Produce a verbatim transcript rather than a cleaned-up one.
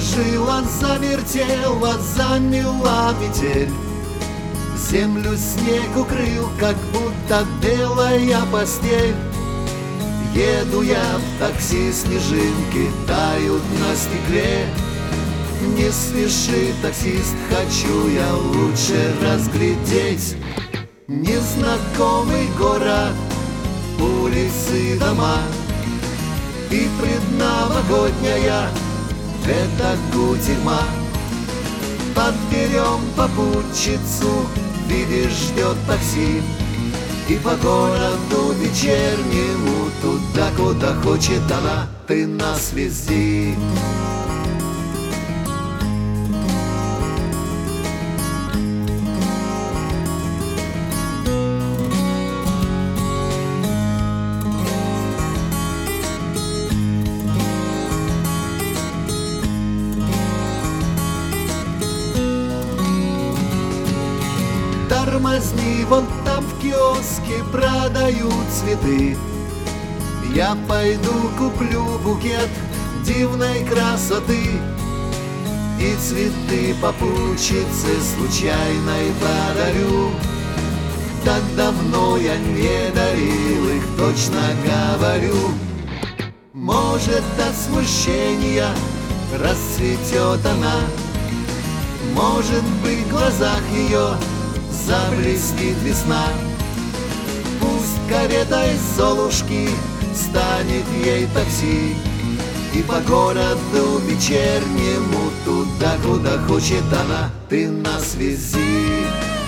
Закружила, завертела, замела метель. Землю снег укрыл, как будто белая постель. Еду я в такси, снежинки тают на стекле. Не спеши, таксист, хочу я лучше разглядеть незнакомый город, улицы, дома. И предновогодняя это кутерьма. Подберем попутчицу, видишь, ждет такси. И по городу вечернему, туда, куда хочет она, ты нас вези. Тормозни, вон там в киоске продают цветы. Я пойду куплю букет дивной красоты. И цветы попутчице случайной подарю. Так давно я не дарил их, точно говорю. Может, от смущения расцветет она. Может быть, в глазах ее заблестит весна. Пусть карета из Золушки станет ей такси. И по городу вечернему, туда, куда хочет она, ты нас вези.